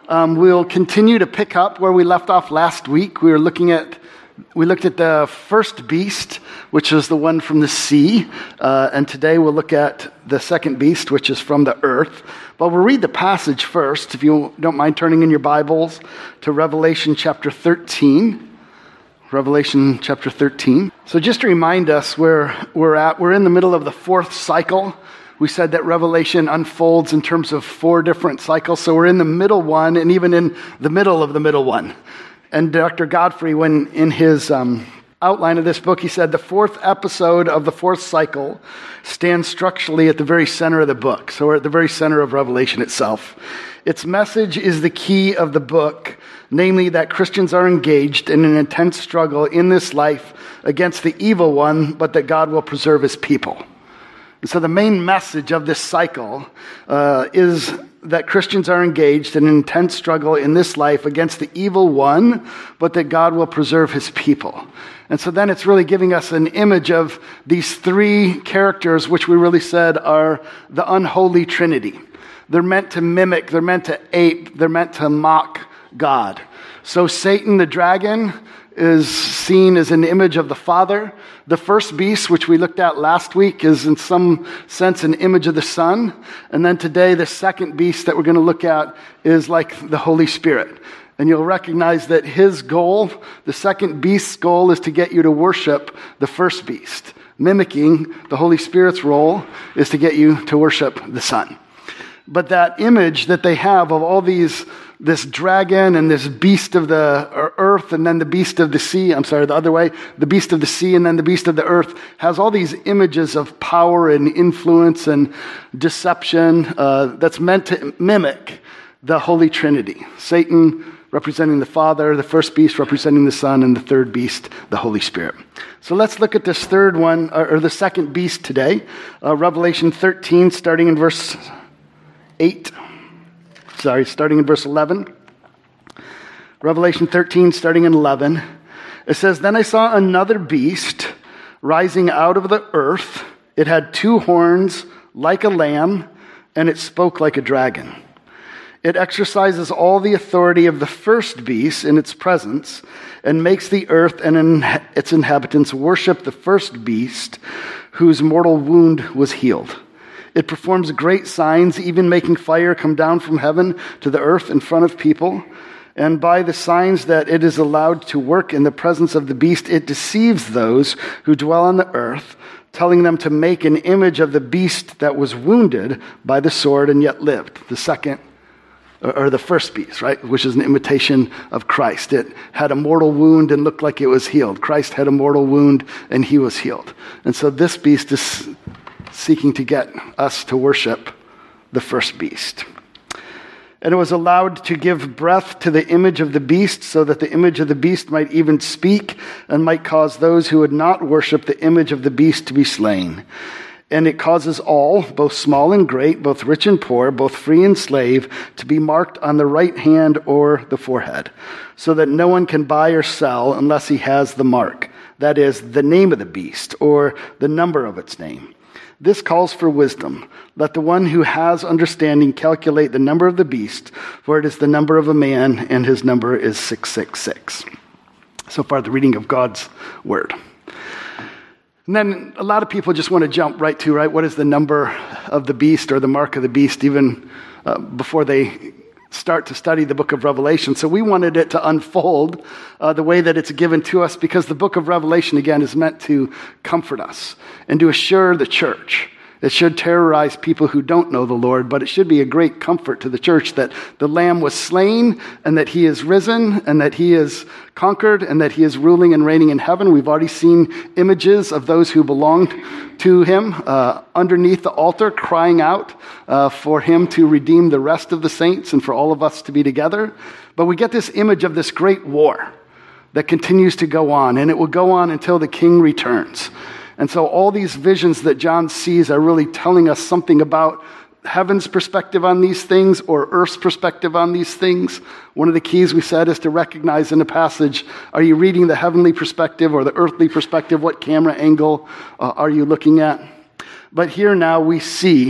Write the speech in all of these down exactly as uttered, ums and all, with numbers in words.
Um, we'll continue to pick up where we left off last week. We were looking at, we looked at the first beast, which is the one from the sea. Uh, and today we'll look at the second beast, which is from the earth. But we'll read the passage first, if you don't mind turning in your Bibles to Revelation chapter thirteen. Revelation chapter thirteen. So just to remind us where we're at, we're in the middle of the fourth cycle. We said that Revelation unfolds in terms of four different cycles. So we're in the middle one and even in the middle of the middle one. And Doctor Godfrey, when in his um, outline of this book, he said the fourth episode of the fourth cycle stands structurally at the very center of the book. So we're at the very center of Revelation itself. Its message is the key of the book, namely that Christians are engaged in an intense struggle in this life against the evil one, but that God will preserve his people. And so the main message of this cycle uh, is that Christians are engaged in an intense struggle in this life against the evil one, but that God will preserve his people. And so then it's really giving us an image of these three characters, which we really said are the unholy trinity. They're meant to mimic, they're meant to ape, they're meant to mock God. So Satan, the dragon, is seen as an image of the Father. The first beast, which we looked at last week, is in some sense an image of the Son. And then today, the second beast that we're going to look at is like the Holy Spirit. And you'll recognize that his goal, the second beast's goal, is to get you to worship the first beast. Mimicking the Holy Spirit's role is to get you to worship the Son. But that image that they have of all these, this dragon and this beast of the earth and then the beast of the sea, I'm sorry, the other way, the beast of the sea and then the beast of the earth, has all these images of power and influence and deception uh, that's meant to mimic the Holy Trinity. Satan representing the Father, the first beast representing the Son, and the third beast, the Holy Spirit. So let's look at this third one, or the second beast today, uh, Revelation thirteen, starting in verse eight. Sorry, starting in verse eleven. Revelation thirteen, starting in eleven. It says, "Then I saw another beast rising out of the earth. It had two horns like a lamb, and it spoke like a dragon. It exercises all the authority of the first beast in its presence, and makes the earth and its inhabitants worship the first beast, whose mortal wound was healed. It performs great signs, even making fire come down from heaven to the earth in front of people. And by the signs that it is allowed to work in the presence of the beast, it deceives those who dwell on the earth, telling them to make an image of the beast that was wounded by the sword and yet lived." The second, or the first beast, right? Which is an imitation of Christ. It had a mortal wound and looked like it was healed. Christ had a mortal wound and he was healed. And so this beast is seeking to get us to worship the first beast. "And it was allowed to give breath to the image of the beast, so that the image of the beast might even speak and might cause those who would not worship the image of the beast to be slain. And it causes all, both small and great, both rich and poor, both free and slave, to be marked on the right hand or the forehead, so that no one can buy or sell unless he has the mark, that is, the name of the beast or the number of its name. This calls for wisdom. Let the one who has understanding calculate the number of the beast, for it is the number of a man, and his number is six six six. So far, the reading of God's word. And then a lot of people just want to jump right to, right, what is the number of the beast or the mark of the beast, even uh, before they start to study the book of Revelation. So we wanted it to unfold uh, the way that it's given to us, because the book of Revelation, again, is meant to comfort us and to assure the church. It should terrorize people who don't know the Lord, but it should be a great comfort to the church that the Lamb was slain and that he is risen and that he is conquered and that he is ruling and reigning in heaven. We've already seen images of those who belonged to him uh, underneath the altar, crying out uh, for him to redeem the rest of the saints and for all of us to be together. But we get this image of this great war that continues to go on, and it will go on until the king returns. And so all these visions that John sees are really telling us something about heaven's perspective on these things or earth's perspective on these things. One of the keys we said is to recognize in the passage, are you reading the heavenly perspective or the earthly perspective? What camera angle uh, are you looking at? But here now we see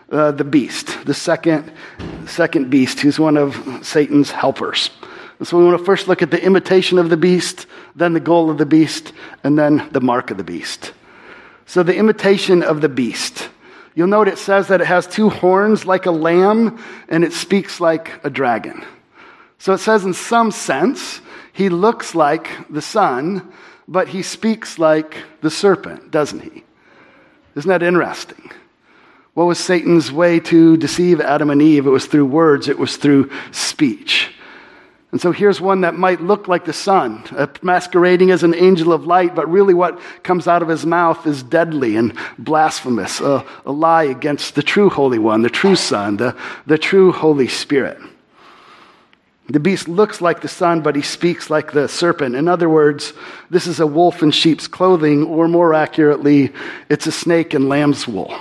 uh, the beast, the second, second beast, who's one of Satan's helpers. So we want to first look at the imitation of the beast, then the goal of the beast, and then the mark of the beast. So the imitation of the beast. You'll note it says that it has two horns like a lamb, and it speaks like a dragon. So it says in some sense, he looks like the son, but he speaks like the serpent, doesn't he? Isn't that interesting? What was Satan's way to deceive Adam and Eve? It was through words, it was through speech. And so here's one that might look like the sun, uh, masquerading as an angel of light, but really what comes out of his mouth is deadly and blasphemous, uh, a lie against the true Holy One, the true Son, the, the true Holy Spirit. The beast looks like the sun, but he speaks like the serpent. In other words, this is a wolf in sheep's clothing, or more accurately, it's a snake in lamb's wool.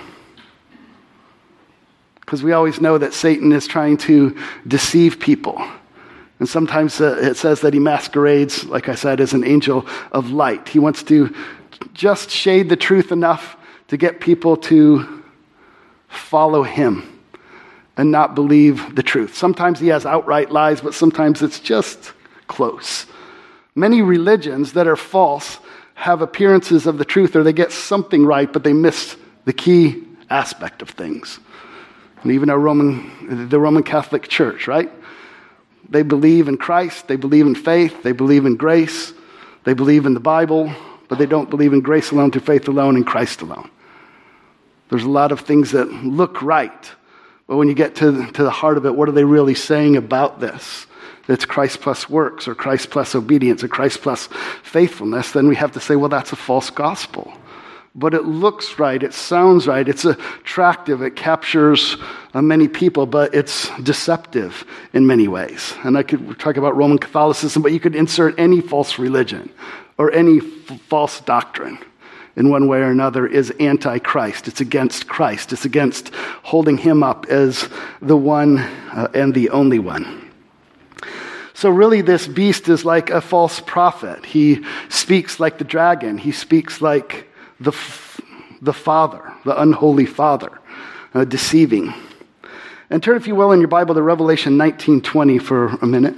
Because we always know that Satan is trying to deceive people. And sometimes uh, it says that he masquerades, like I said, as an angel of light. He wants to just shade the truth enough to get people to follow him and not believe the truth. Sometimes he has outright lies, but sometimes it's just close. Many religions that are false have appearances of the truth, or they get something right, but they miss the key aspect of things. And even our Roman, the Roman Catholic Church, right? They believe in Christ, they believe in faith, they believe in grace, they believe in the Bible, but they don't believe in grace alone, through faith alone, and Christ alone. There's a lot of things that look right, but when you get to, to the heart of it, what are they really saying about this? It's Christ plus works, or Christ plus obedience, or Christ plus faithfulness. Then we have to say, well, that's a false gospel. But it looks right, it sounds right, it's attractive, it captures uh, many people, but it's deceptive in many ways. And I could talk about Roman Catholicism, but you could insert any false religion or any f- false doctrine in one way or another is anti-Christ. It's against Christ. It's against holding him up as the one uh, and the only one. So really this beast is like a false prophet. He speaks like the dragon. He speaks like the the father, the unholy father, uh, deceiving. And turn, if you will, in your Bible to Revelation nineteen twenty for a minute.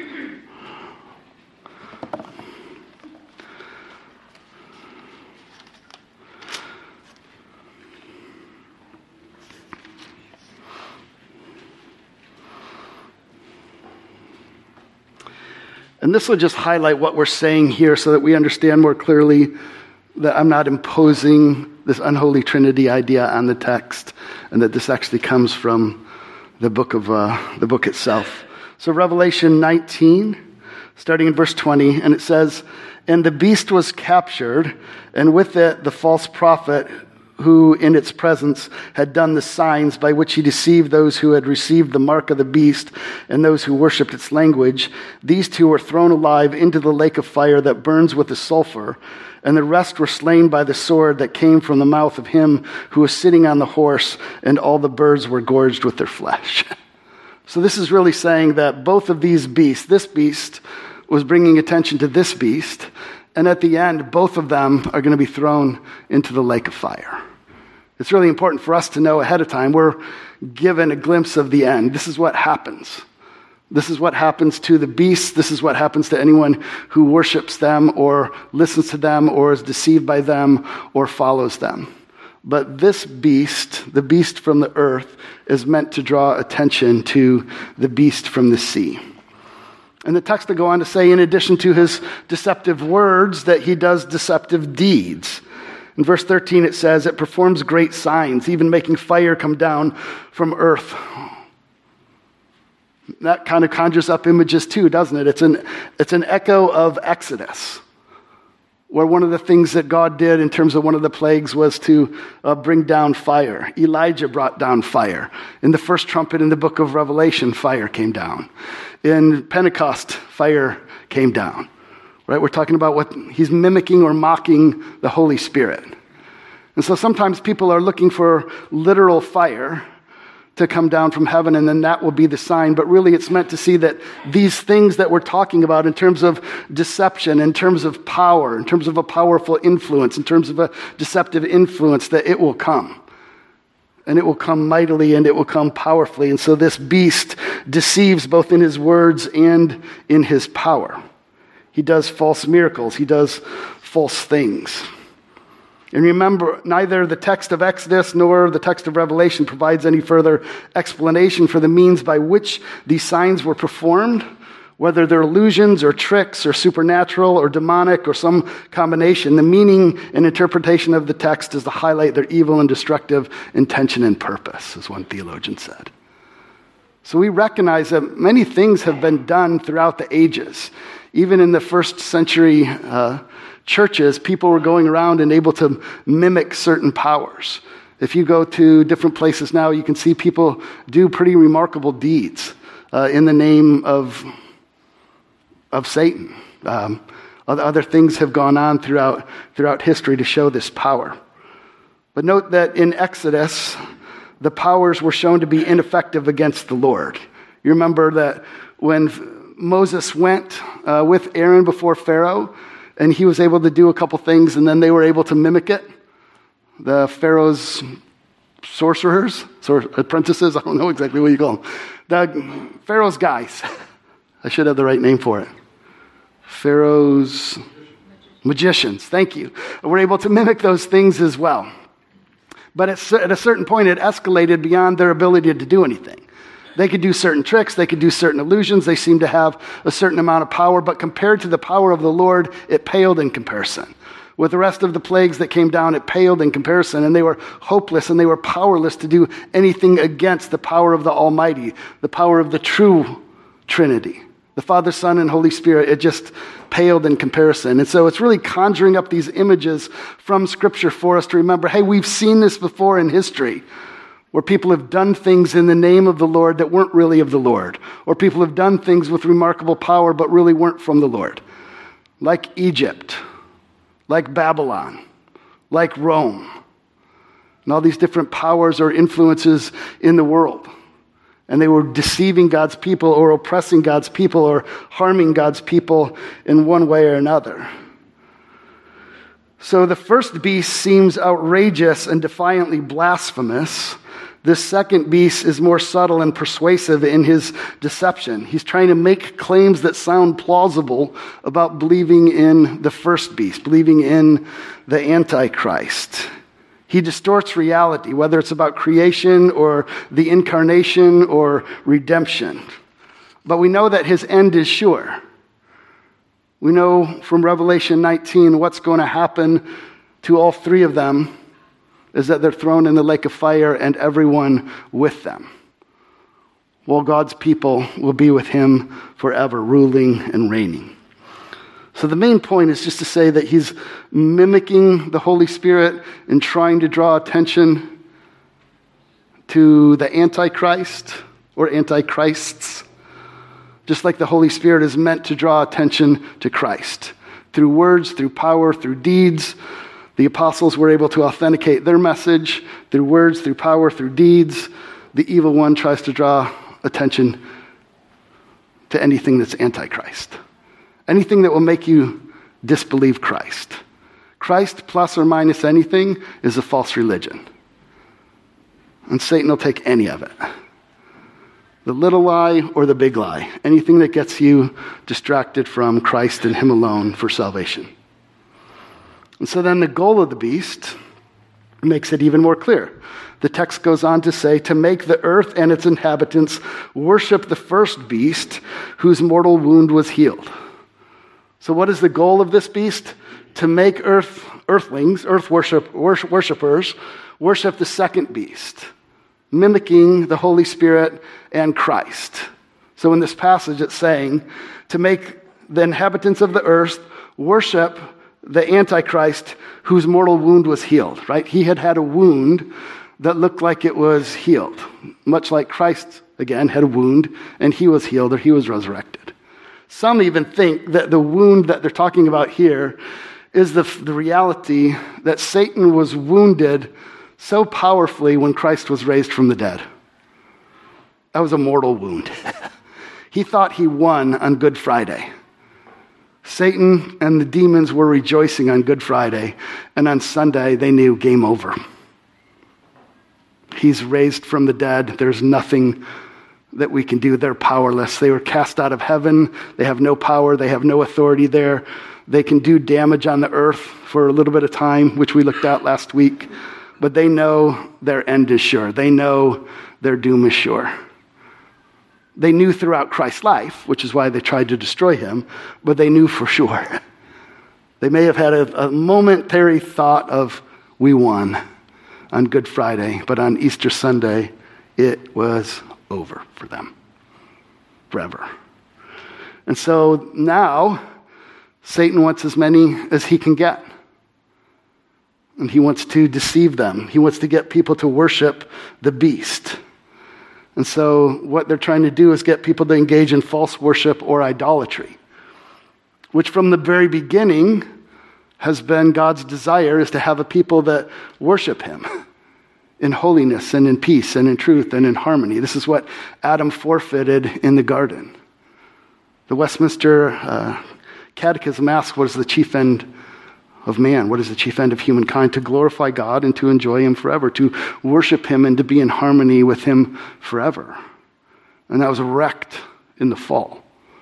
And this will just highlight what we're saying here so that we understand more clearly that I'm not imposing this unholy Trinity idea on the text, and that this actually comes from the book of uh, the book itself. So Revelation nineteen, starting in verse twenty, and it says, "And the beast was captured, and with it the false prophet, who in its presence had done the signs by which he deceived those who had received the mark of the beast and those who worshipped its language. These two were thrown alive into the lake of fire that burns with the sulfur, and the rest were slain by the sword that came from the mouth of him who was sitting on the horse, and all the birds were gorged with their flesh." So this is really saying that both of these beasts, this beast was bringing attention to this beast, and at the end, both of them are going to be thrown into the lake of fire. It's really important for us to know ahead of time. We're given a glimpse of the end. This is what happens. This is what happens to the beasts. This is what happens to anyone who worships them or listens to them or is deceived by them or follows them. But this beast, the beast from the earth, is meant to draw attention to the beast from the sea. And the text will go on to say, in addition to his deceptive words, that he does deceptive deeds. In verse thirteen it says, "It performs great signs, even making fire come down from earth." That kind of conjures up images too, doesn't it? It's an, it's an echo of Exodus, where one of the things that God did in terms of one of the plagues was to uh, bring down fire. Elijah brought down fire. In the first trumpet in the book of Revelation, fire came down. In Pentecost, fire came down. Right? We're talking about what he's mimicking or mocking the Holy Spirit. And so sometimes people are looking for literal fire to come down from heaven, and then that will be the sign. But really it's meant to see that these things that we're talking about in terms of deception, in terms of power, in terms of a powerful influence, in terms of a deceptive influence, that it will come. and it will come mightily, and it will come powerfully. And so this beast deceives both in his words and in his power. He does false miracles. He does false things. And remember, neither the text of Exodus nor the text of Revelation provides any further explanation for the means by which these signs were performed, whether they're illusions or tricks or supernatural or demonic or some combination. The meaning and interpretation of the text is to highlight their evil and destructive intention and purpose, as one theologian said. So we recognize that many things have been done throughout the ages. Even in the first century uh, churches, people were going around and able to mimic certain powers. If you go to different places now, you can see people do pretty remarkable deeds uh, in the name of of Satan. Um, other things have gone on throughout throughout history to show this power. But note that in Exodus, the powers were shown to be ineffective against the Lord. You remember that when Moses went uh, with Aaron before Pharaoh, and he was able to do a couple things, and then they were able to mimic it. The Pharaoh's sorcerers, sor- apprentices, I don't know exactly what you call them. The Pharaoh's guys. I should have the right name for it. Pharaoh's magicians, thank you. We're able to mimic those things as well. But at a certain point, it escalated beyond their ability to do anything. They could do certain tricks, they could do certain illusions, they seemed to have a certain amount of power, but compared to the power of the Lord, it paled in comparison. With the rest of the plagues that came down, it paled in comparison, and they were hopeless and they were powerless to do anything against the power of the Almighty, the power of the true Trinity. The Father, Son, and Holy Spirit, it just paled in comparison. And so it's really conjuring up these images from Scripture for us to remember, hey, we've seen this before in history, where people have done things in the name of the Lord that weren't really of the Lord, or people have done things with remarkable power but really weren't from the Lord, like Egypt, like Babylon, like Rome, and all these different powers or influences in the world. And they were deceiving God's people or oppressing God's people or harming God's people in one way or another. So the first beast seems outrageous and defiantly blasphemous. This second beast is more subtle and persuasive in his deception. He's trying to make claims that sound plausible about believing in the first beast, believing in the Antichrist. He distorts reality, whether it's about creation or the incarnation or redemption. But we know that his end is sure. We know from Revelation nineteen what's going to happen to all three of them is that they're thrown in the lake of fire and everyone with them. While God's people will be with him forever, ruling and reigning. So the main point is just to say that he's mimicking the Holy Spirit and trying to draw attention to the Antichrist or Antichrists, just like the Holy Spirit is meant to draw attention to Christ. Through words, through power, through deeds, the apostles were able to authenticate their message through words, through power, through deeds. The evil one tries to draw attention to anything that's Antichrist. Anything that will make you disbelieve Christ. Christ plus or minus anything is a false religion. And Satan will take any of it. The little lie or the big lie. Anything that gets you distracted from Christ and him alone for salvation. And so then the goal of the beast makes it even more clear. The text goes on to say, to make the earth and its inhabitants worship the first beast whose mortal wound was healed. So what is the goal of this beast? To make earth, earthlings, earth worship, worship, worshipers, worship the second beast, mimicking the Holy Spirit and Christ. So in this passage it's saying, to make the inhabitants of the earth worship the Antichrist whose mortal wound was healed, right? He had had a wound that looked like it was healed, much like Christ, again, had a wound and he was healed or he was resurrected. Some even think that the wound that they're talking about here is the, the reality that Satan was wounded so powerfully when Christ was raised from the dead. That was a mortal wound. He thought he won on Good Friday. Satan and the demons were rejoicing on Good Friday, and on Sunday they knew game over. He's raised from the dead. There's nothing that we can do. They're powerless. They were cast out of heaven. They have no power. They have no authority there. They can do damage on the earth for a little bit of time, which we looked at last week. But they know their end is sure. They know their doom is sure. They knew throughout Christ's life, which is why they tried to destroy him, but they knew for sure. They may have had a, a momentary thought of, we won on Good Friday, but on Easter Sunday, it was over for them forever. And so now, Satan wants as many as he can get. And he wants to deceive them. He wants to get people to worship the beast. And so what they're trying to do is get people to engage in false worship or idolatry, which from the very beginning has been God's desire, is to have a people that worship him in holiness and in peace and in truth and in harmony. This is what Adam forfeited in the garden. The Westminster uh, Catechism asks, what is the chief end of man? What is the chief end of humankind? To glorify God and to enjoy him forever, to worship him and to be in harmony with him forever. And that was wrecked in the fall.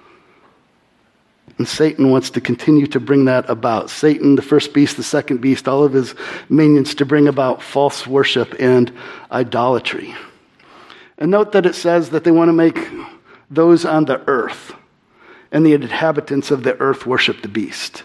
And Satan wants to continue to bring that about. Satan, the first beast, the second beast, all of his minions, to bring about false worship and idolatry. And note that it says that they want to make those on the earth and the inhabitants of the earth worship the beast.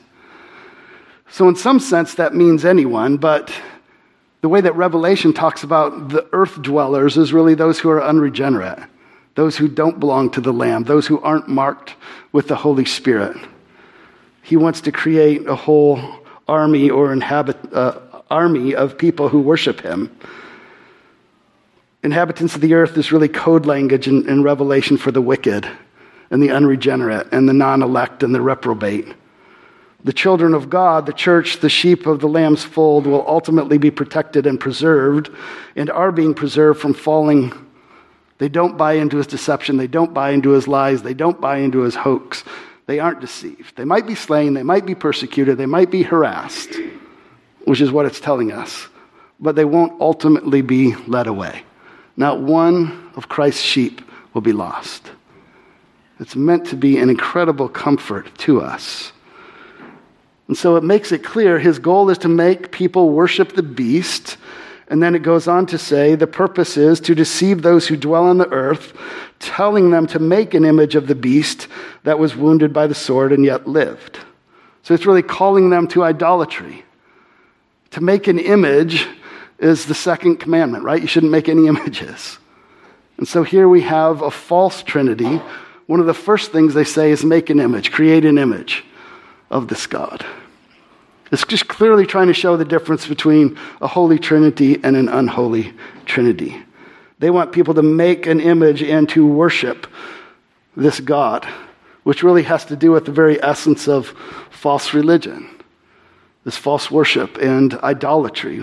So in some sense that means anyone, but the way that Revelation talks about the earth dwellers is really those who are unregenerate, those who don't belong to the Lamb, those who aren't marked with the Holy Spirit. He wants to create a whole army or inhabit uh, army of people who worship him. Inhabitants of the earth is really code language in, in Revelation for the wicked and the unregenerate and the non-elect and the reprobate. The children of God, the church, the sheep of the Lamb's fold, will ultimately be protected and preserved and are being preserved from falling. They don't buy into his deception. They don't buy into his lies. They don't buy into his hoax. They aren't deceived. They might be slain. They might be persecuted. They might be harassed, which is what it's telling us. But they won't ultimately be led away. Not one of Christ's sheep will be lost. It's meant to be an incredible comfort to us. And so it makes it clear his goal is to make people worship the beast. And then it goes on to say the purpose is to deceive those who dwell on the earth, telling them to make an image of the beast that was wounded by the sword and yet lived. So it's really calling them to idolatry. To make an image is the second commandment, right? You shouldn't make any images. And so here we have a false trinity. One of the first things they say is make an image, create an image of this God. It's just clearly trying to show the difference between a holy trinity and an unholy trinity. They want people to make an image and to worship this God, which really has to do with the very essence of false religion, this false worship and idolatry.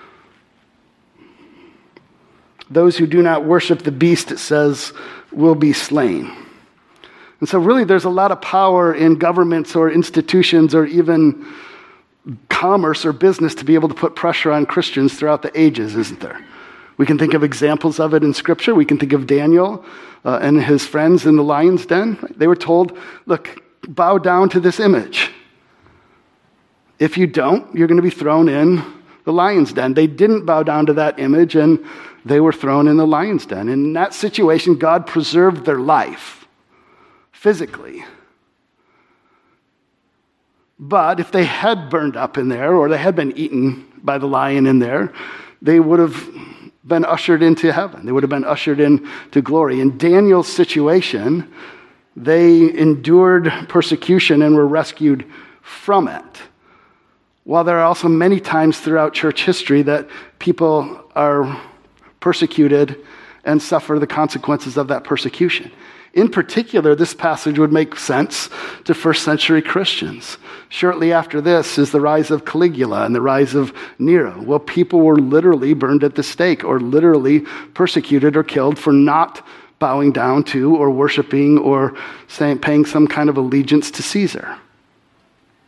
Those who do not worship the beast, it says, will be slain. And so really there's a lot of power in governments or institutions or even commerce or business to be able to put pressure on Christians throughout the ages, isn't there? We can think of examples of it in Scripture. We can think of Daniel uh, and his friends in the lion's den. They were told, look, bow down to this image. If you don't, you're going to be thrown in the lion's den. They didn't bow down to that image, and they were thrown in the lion's den. And in that situation, God preserved their life physically. But if they had burned up in there, or they had been eaten by the lion in there, they would have been ushered into heaven. They would have been ushered into glory. In Daniel's situation, they endured persecution and were rescued from it. While there are also many times throughout church history that people are persecuted and suffer the consequences of that persecution. In particular, this passage would make sense to first century Christians. Shortly after this is the rise of Caligula and the rise of Nero. Well, people were literally burned at the stake or literally persecuted or killed for not bowing down to or worshiping or saying, paying some kind of allegiance to Caesar.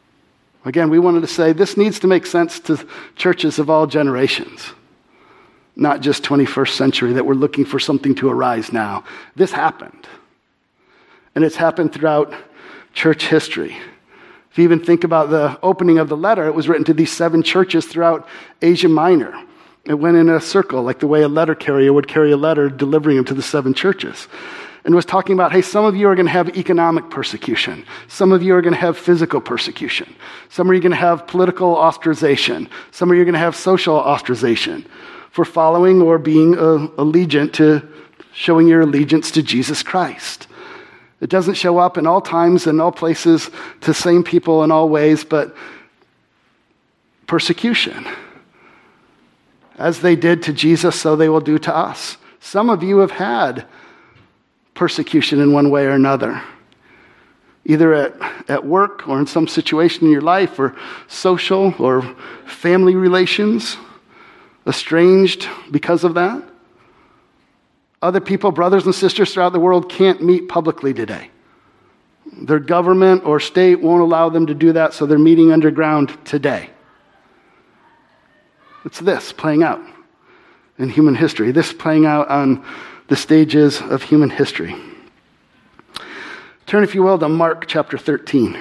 Again, we wanted to say this needs to make sense to churches of all generations. not just twenty-first century, that we're looking for something to arise now. This happened. And it's happened throughout church history. If you even think about the opening of the letter, it was written to these seven churches throughout Asia Minor. It went in a circle, like the way a letter carrier would carry a letter, delivering them to the seven churches. And was talking about, hey, some of you are going to have economic persecution. Some of you are going to have physical persecution. Some of you are going to have political ostracization. Some of you are going to have social ostracization for following or being uh, allegiant to, showing your allegiance to Jesus Christ. It doesn't show up in all times and all places to the same people in all ways, but persecution. As they did to Jesus, so they will do to us. Some of you have had persecution in one way or another, either at, at work or in some situation in your life, or social or family relations, estranged because of that. Other people, brothers and sisters throughout the world, can't meet publicly today. Their government or state won't allow them to do that, so they're meeting underground today. It's this playing out in human history, this playing out on the stages of human history. Turn, if you will, to Mark chapter thirteen.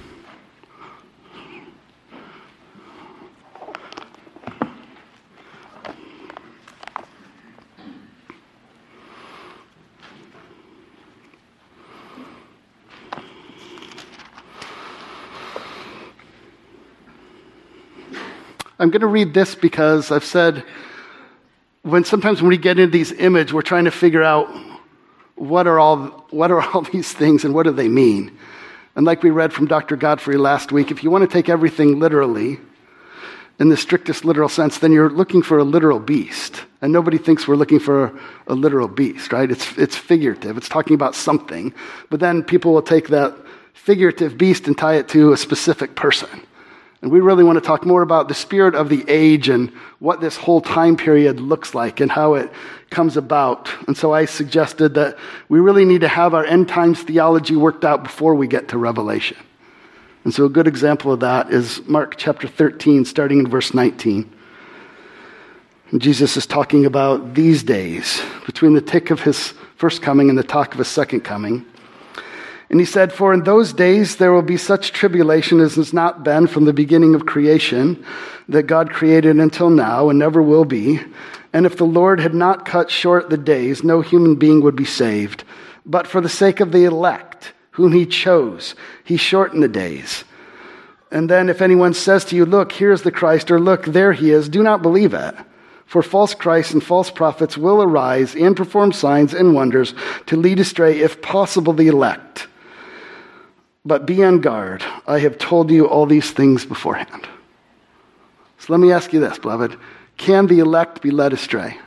I'm going to read this because I've said when sometimes when we get into these images, we're trying to figure out what are all what are all these things and what do they mean. And like we read from Doctor Godfrey last week, if you want to take everything literally, in the strictest literal sense, then you're looking for a literal beast. And nobody thinks we're looking for a, a literal beast, right? It's it's figurative. It's talking about something. But then people will take that figurative beast and tie it to a specific person. And we really want to talk more about the spirit of the age and what this whole time period looks like and how it comes about. And so I suggested that we really need to have our end times theology worked out before we get to Revelation. And so a good example of that is Mark chapter thirteen, starting in verse nineteen. And Jesus is talking about these days, between the tick of his first coming and the talk of his second coming. And he said, "For in those days there will be such tribulation as has not been from the beginning of creation, that God created until now and never will be. And if the Lord had not cut short the days, no human being would be saved. But for the sake of the elect, whom he chose, he shortened the days. And then if anyone says to you, 'Look, here's the Christ,' or 'Look, there he is,' do not believe it. For false Christs and false prophets will arise and perform signs and wonders to lead astray, if possible, the elect. But be on guard. I have told you all these things beforehand." So let me ask you this, beloved. Can the elect be led astray?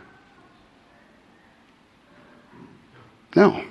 No.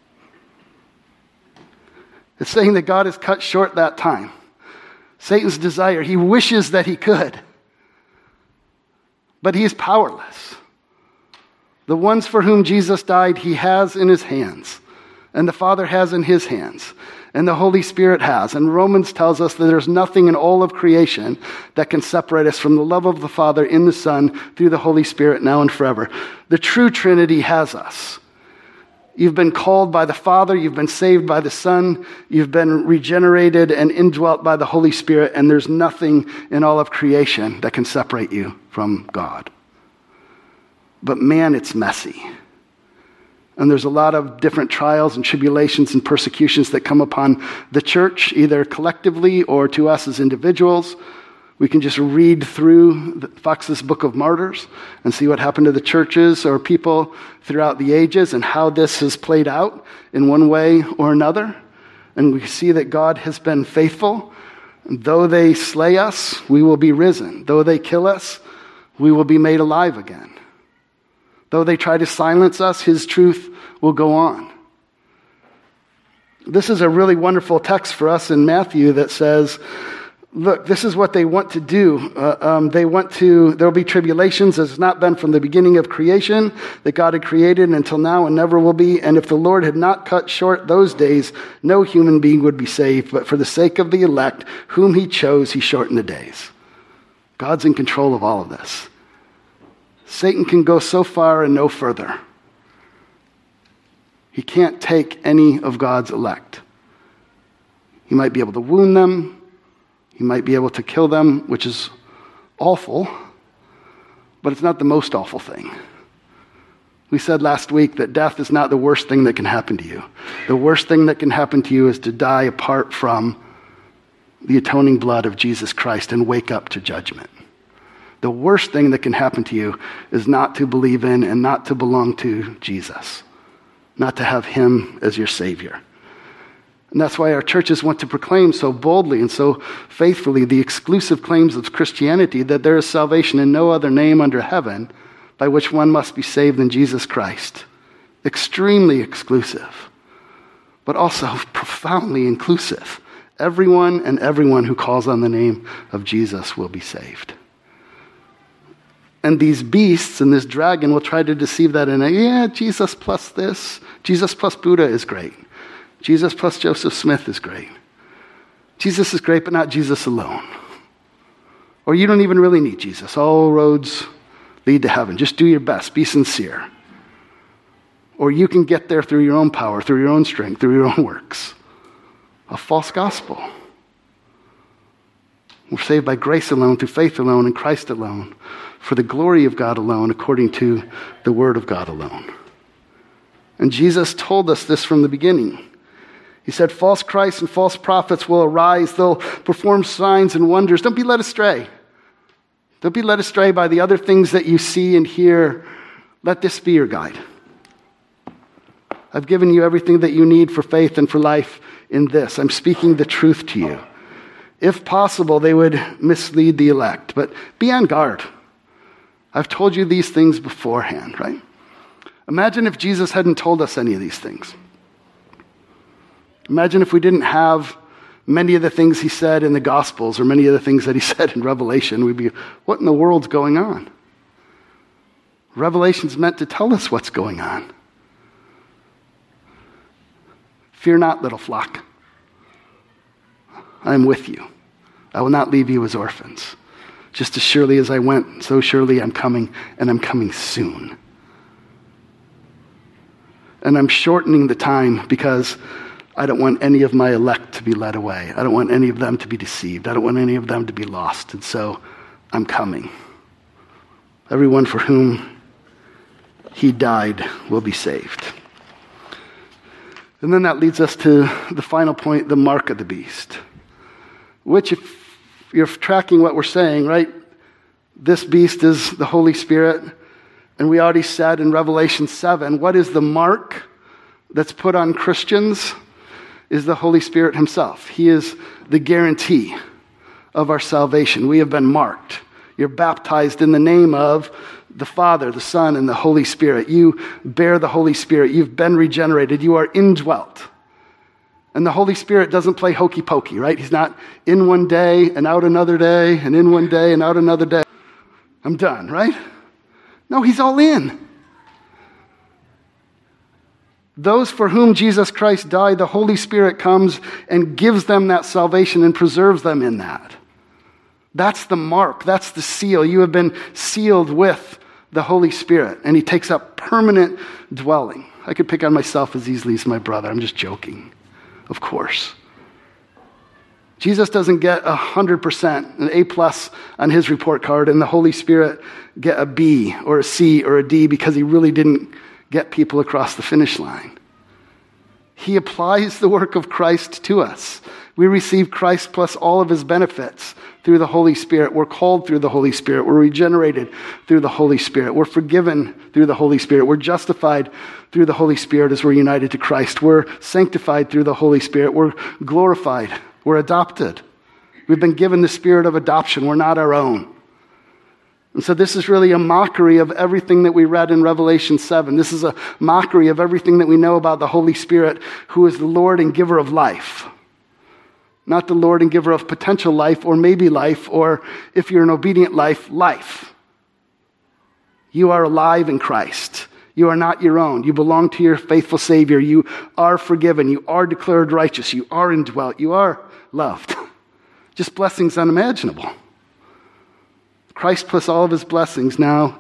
It's saying that God has cut short that time. Satan's desire, he wishes that he could. But he is powerless. The ones for whom Jesus died, he has in his hands. And the Father has in his hands. And the Holy Spirit has. And Romans tells us that there's nothing in all of creation that can separate us from the love of the Father in the Son through the Holy Spirit now and forever. The true Trinity has us. You've been called by the Father, you've been saved by the Son, you've been regenerated and indwelt by the Holy Spirit, and there's nothing in all of creation that can separate you from God. But man, it's messy. And there's a lot of different trials and tribulations and persecutions that come upon the church, either collectively or to us as individuals. We can just read through Fox's Book of Martyrs and see what happened to the churches or people throughout the ages and how this has played out in one way or another. And we see that God has been faithful. Though they slay us, we will be risen. Though they kill us, we will be made alive again. Though they try to silence us, his truth will go on. This is a really wonderful text for us in Matthew that says, look, this is what they want to do. Uh, um, they want to, there will be tribulations as has not been from the beginning of creation that God had created until now and never will be. And if the Lord had not cut short those days, no human being would be saved. But for the sake of the elect, whom he chose, he shortened the days. God's in control of all of this. Satan can go so far and no further. He can't take any of God's elect. He might be able to wound them. He might be able to kill them, which is awful, but it's not the most awful thing. We said last week that death is not the worst thing that can happen to you. The worst thing that can happen to you is to die apart from the atoning blood of Jesus Christ and wake up to judgment. The worst thing that can happen to you is not to believe in and not to belong to Jesus, not to have him as your Savior. And that's why our churches want to proclaim so boldly and so faithfully the exclusive claims of Christianity that there is salvation in no other name under heaven by which one must be saved than Jesus Christ. Extremely exclusive, but also profoundly inclusive. Everyone and everyone who calls on the name of Jesus will be saved. And these beasts and this dragon will try to deceive that in a, yeah, Jesus plus this, Jesus plus Buddha is great. Jesus plus Joseph Smith is great. Jesus is great, but not Jesus alone. Or you don't even really need Jesus. All roads lead to heaven. Just do your best. Be sincere. Or you can get there through your own power, through your own strength, through your own works. A false gospel. We're saved by grace alone, through faith alone, in Christ alone, for the glory of God alone, according to the word of God alone. And Jesus told us this from the beginning. He said, false Christs and false prophets will arise. They'll perform signs and wonders. Don't be led astray. Don't be led astray by the other things that you see and hear. Let this be your guide. I've given you everything that you need for faith and for life in this. I'm speaking the truth to you. If possible, they would mislead the elect, but be on guard. I've told you these things beforehand, right? Imagine if Jesus hadn't told us any of these things. Imagine if we didn't have many of the things he said in the Gospels or many of the things that he said in Revelation. We'd be, what in the world's going on? Revelation's meant to tell us what's going on. Fear not, little flock. I am with you. I will not leave you as orphans. Just as surely as I went, so surely I'm coming, and I'm coming soon. And I'm shortening the time because I don't want any of my elect to be led away. I don't want any of them to be deceived. I don't want any of them to be lost. And so I'm coming. Everyone for whom he died will be saved. And then that leads us to the final point, the mark of the beast. Which, if you're tracking what we're saying, right? This beast is the Holy Spirit. And we already said in Revelation seven, what is the mark that's put on Christians? Is the Holy Spirit himself. He is the guarantee of our salvation. We have been marked. You're baptized in the name of the Father, the Son, and the Holy Spirit. You bear the Holy Spirit. You've been regenerated. You are indwelt. And the Holy Spirit doesn't play hokey pokey, right? He's not in one day and out another day and in one day and out another day. I'm done, right? No, he's all in. Those for whom Jesus Christ died, the Holy Spirit comes and gives them that salvation and preserves them in that. That's the mark. That's the seal. You have been sealed with the Holy Spirit, and he takes up permanent dwelling. I could pick on myself as easily as my brother. I'm just joking, of course. Jesus doesn't get a hundred percent, an A plus on his report card, and the Holy Spirit get a B or a C or a D because he really didn't get people across the finish line. He applies the work of Christ to us. We receive Christ plus all of his benefits through the Holy Spirit. We're called through the Holy Spirit. We're regenerated through the Holy Spirit. We're forgiven through the Holy Spirit. We're justified through the Holy Spirit as we're united to Christ. We're sanctified through the Holy Spirit. We're glorified. We're adopted. We've been given the spirit of adoption. We're not our own. And so this is really a mockery of everything that we read in Revelation seven. This is a mockery of everything that we know about the Holy Spirit, who is the Lord and giver of life. Not the Lord and giver of potential life, or maybe life, or if you're an obedient life, life. You are alive in Christ. You are not your own. You belong to your faithful Savior. You are forgiven. You are declared righteous. You are indwelt. You are loved. Just blessings unimaginable. Christ plus all of his blessings now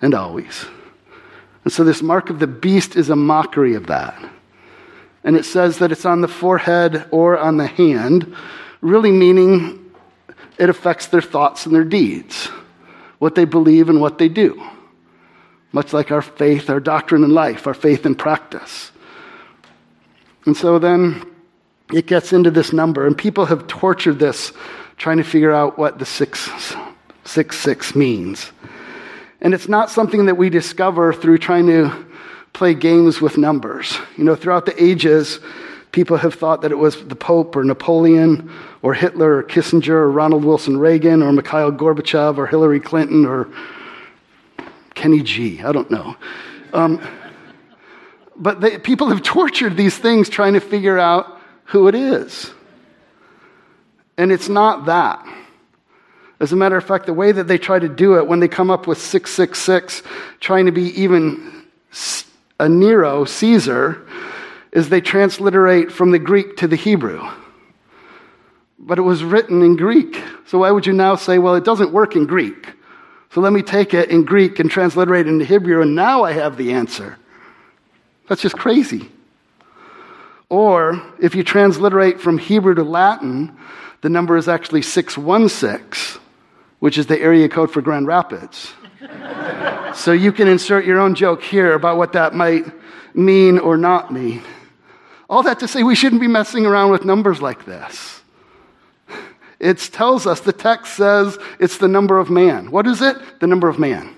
and always. And so this mark of the beast is a mockery of that. And it says that it's on the forehead or on the hand, really meaning it affects their thoughts and their deeds, what they believe and what they do. Much like our faith, our doctrine and life, our faith and practice. And so then it gets into this number, and people have tortured this, trying to figure out what the six, six, six means. And it's not something that we discover through trying to play games with numbers. You know, throughout the ages, people have thought that it was the Pope or Napoleon or Hitler or Kissinger or Ronald Wilson Reagan or Mikhail Gorbachev or Hillary Clinton or Kenny G. I don't know. Um, but they, people have tortured these things trying to figure out who it is. And it's not that. As a matter of fact, the way that they try to do it when they come up with six six six, trying to be even a Nero, Caesar, is they transliterate from the Greek to the Hebrew. But it was written in Greek. So why would you now say, well, it doesn't work in Greek? So let me take it in Greek and transliterate it into Hebrew, and now I have the answer. That's just crazy. Or if you transliterate from Hebrew to Latin, the number is actually six one six, which is the area code for Grand Rapids. So you can insert your own joke here about what that might mean or not mean. All that to say we shouldn't be messing around with numbers like this. It tells us, the text says it's the number of man. What is it? The number of man.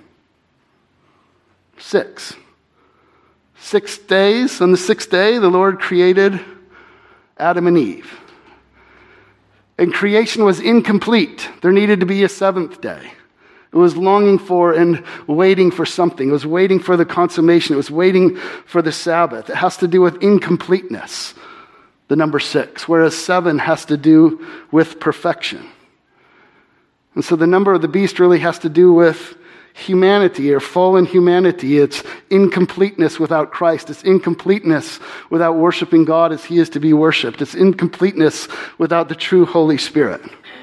Six. Six days. On the sixth day, the Lord created Adam and Eve. And creation was incomplete. There needed to be a seventh day. It was longing for and waiting for something. It was waiting for the consummation. It was waiting for the Sabbath. It has to do with incompleteness, the number six, whereas seven has to do with perfection. And so the number of the beast really has to do with humanity or fallen humanity. It's incompleteness without Christ. It's incompleteness without worshiping God as he is to be worshiped. It's incompleteness without the true Holy Spirit.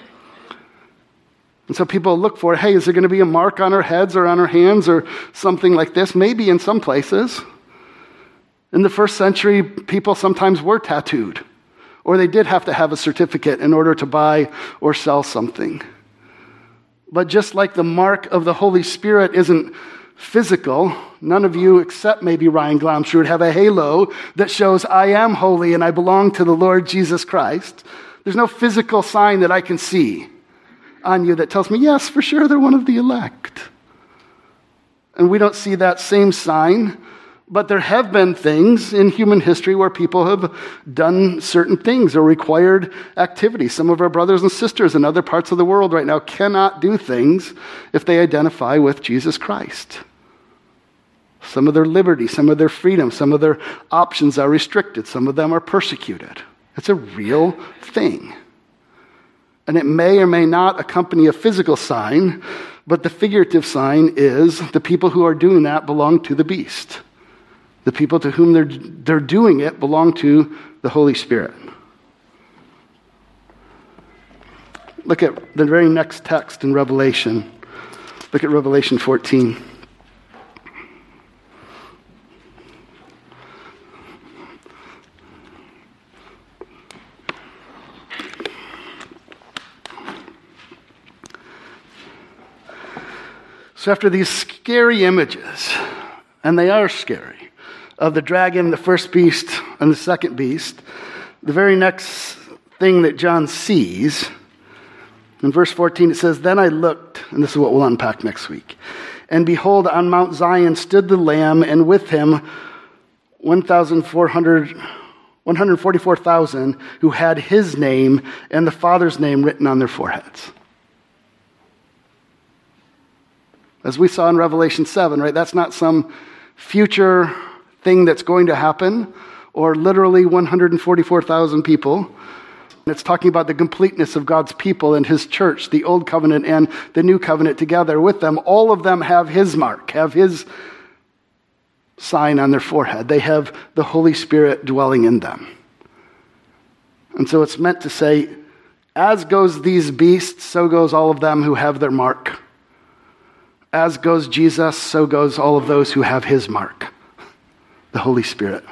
And so people look for, hey, is there going to be a mark on our heads or on our hands or something like this? Maybe in some places. In the first century, people sometimes were tattooed, or they did have to have a certificate in order to buy or sell something. But just like the mark of the Holy Spirit isn't physical, none of you except maybe Ryan Glaumscher would have a halo that shows I am holy and I belong to the Lord Jesus Christ. There's no physical sign that I can see on you that tells me, yes, for sure, they're one of the elect. And we don't see that same sign, but there have been things in human history where people have done certain things or required activities. Some of our brothers and sisters in other parts of the world right now cannot do things if they identify with Jesus Christ. Some of their liberty, some of their freedom, some of their options are restricted. Some of them are persecuted. It's a real thing. And it may or may not accompany a physical sign, but the figurative sign is the people who are doing that belong to the beast. The people to whom they're, they're doing it belong to the Holy Spirit. Look at the very next text in Revelation. Look at Revelation fourteen. So after these scary images, and they are scary, of the dragon, the first beast, and the second beast, the very next thing that John sees, in verse fourteen it says, "Then I looked," and this is what we'll unpack next week, "and behold, on Mount Zion stood the Lamb, and with him one thousand four hundred, one hundred forty-four thousand who had his name and the Father's name written on their foreheads." As we saw in Revelation seven, right? That's not some future thing that's going to happen, or literally one hundred forty-four thousand people. It's talking about the completeness of God's people and his church, the old covenant and the new covenant together with them. All of them have his mark, have his sign on their forehead. They have the Holy Spirit dwelling in them. And so it's meant to say, as goes these beasts, so goes all of them who have their mark As goes Jesus, so goes all of those who have his mark, the Holy Spirit.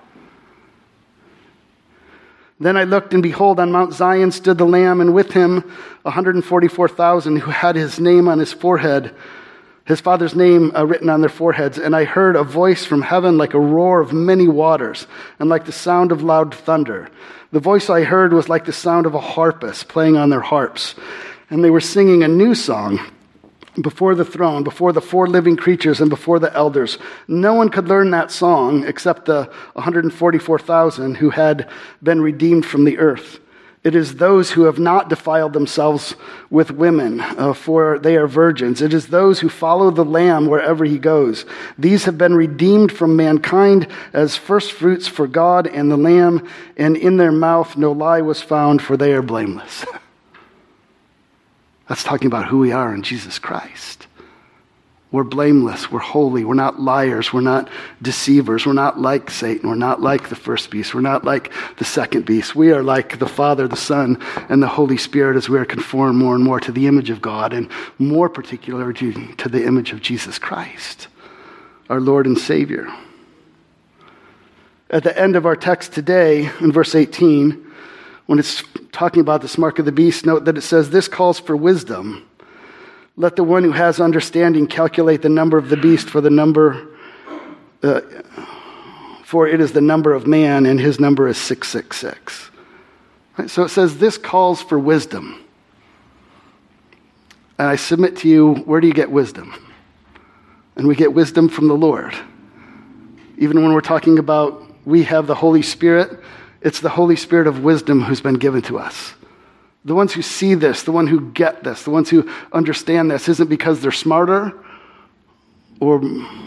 Then I looked, and behold, on Mount Zion stood the Lamb, and with him one hundred forty-four thousand who had his name on his forehead, his Father's name uh, written on their foreheads. And I heard a voice from heaven like a roar of many waters, and like the sound of loud thunder. The voice I heard was like the sound of a harpist playing on their harps. And they were singing a new song before the throne, before the four living creatures, and before the elders. No one could learn that song except the one hundred forty-four thousand who had been redeemed from the earth. It is those who have not defiled themselves with women, uh, for they are virgins. It is those who follow the Lamb wherever he goes. These have been redeemed from mankind as firstfruits for God and the Lamb, and in their mouth no lie was found, for they are blameless. That's talking about who we are in Jesus Christ. We're blameless. We're holy. We're not liars. We're not deceivers. We're not like Satan. We're not like the first beast. We're not like the second beast. We are like the Father, the Son, and the Holy Spirit as we are conformed more and more to the image of God, and more particularly to, to the image of Jesus Christ, our Lord and Savior. At the end of our text today, in verse eighteen, when it's talking about this mark of the beast, note that it says, "This calls for wisdom. Let the one who has understanding calculate the number of the beast, for the number, uh, for it is the number of man, and his number is six six six." Right? So it says, this calls for wisdom. And I submit to you, where do you get wisdom? And we get wisdom from the Lord. Even when we're talking about we have the Holy Spirit, it's the Holy Spirit of wisdom who's been given to us. The ones who see this, the ones who get this, the ones who understand this, isn't because they're smarter or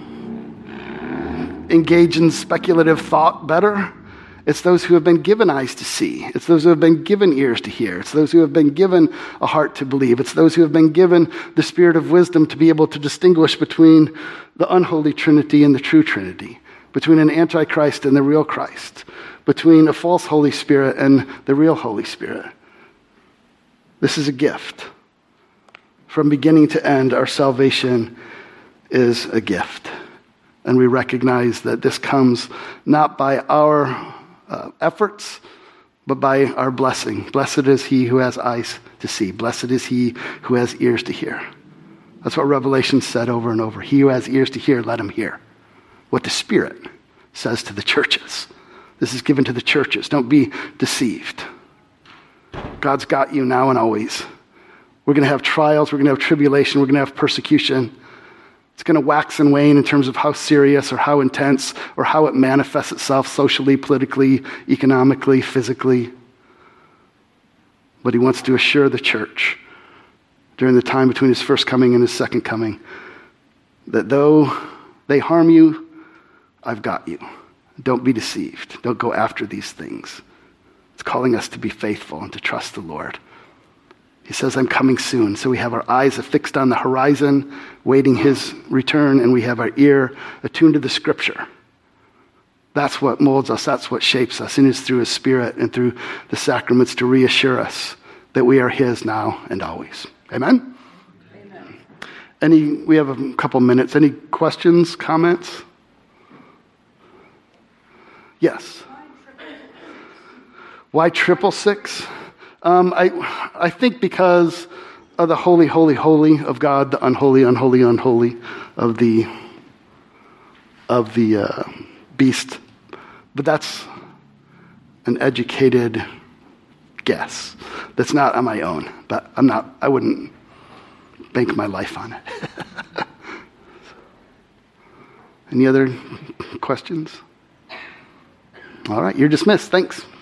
engage in speculative thought better. It's those who have been given eyes to see. It's those who have been given ears to hear. It's those who have been given a heart to believe. It's those who have been given the spirit of wisdom to be able to distinguish between the unholy Trinity and the true Trinity, between an antichrist and the real Christ, between a false Holy Spirit and the real Holy Spirit. This is a gift. From beginning to end, our salvation is a gift. And we recognize that this comes not by our uh, efforts, but by our blessing. Blessed is he who has eyes to see. Blessed is he who has ears to hear. That's what Revelation said over and over. He who has ears to hear, let him hear what the Spirit says to the churches. This is given to the churches. Don't be deceived. God's got you now and always. We're going to have trials. We're going to have tribulation. We're going to have persecution. It's going to wax and wane in terms of how serious or how intense or how it manifests itself socially, politically, economically, physically. But he wants to assure the church during the time between his first coming and his second coming that though they harm you, I've got you. Don't be deceived. Don't go after these things. It's calling us to be faithful and to trust the Lord. He says, I'm coming soon. So we have our eyes affixed on the horizon, waiting his return, and we have our ear attuned to the Scripture. That's what molds us. That's what shapes us. And it's through his Spirit and through the sacraments to reassure us that we are his now and always. Amen? Amen. Any, we have a couple minutes. Any questions, comments? Yes. Why triple six? Um, I I think because of the holy, holy, holy of God, the unholy, unholy, unholy of the of the uh, beast. But that's an educated guess. That's not on my own. But I'm not. I wouldn't bank my life on it. Any other questions? All right, you're dismissed. Thanks.